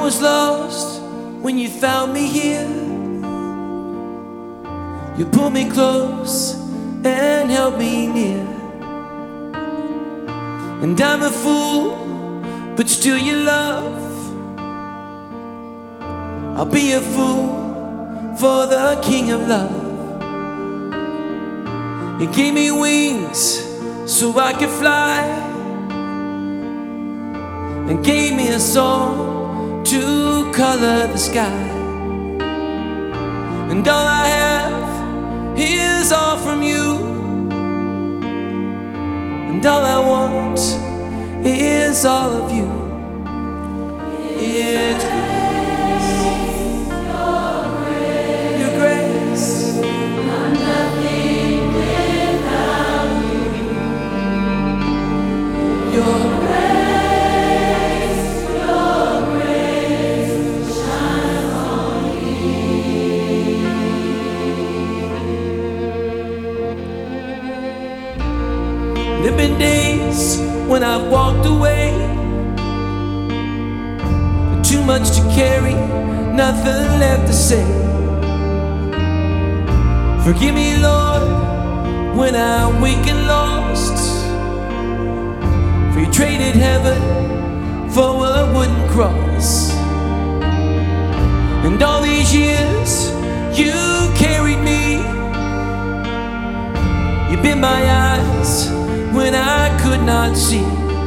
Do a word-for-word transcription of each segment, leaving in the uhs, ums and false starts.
was lost when you found me here. You pulled me close and held me near. And I'm a fool, but still you love. I'll be a fool for the King of Love. He gave me wings so I could fly, and gave me a song to color the sky. And all I have is all from you, and all I want is all of you. It's your grace. I'm nothing without you. Your grace, your grace shines on me. There've been days when I've walked away, too much to carry, nothing left to say. Forgive me, Lord, when I'm weak and lost, for you traded heaven for a wooden cross. And all these years you carried me. You've been my eyes when I could not see.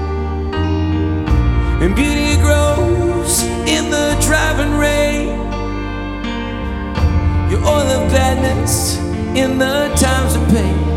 And beauty grows in the driving rain. Your oil of gladness in the times of pain.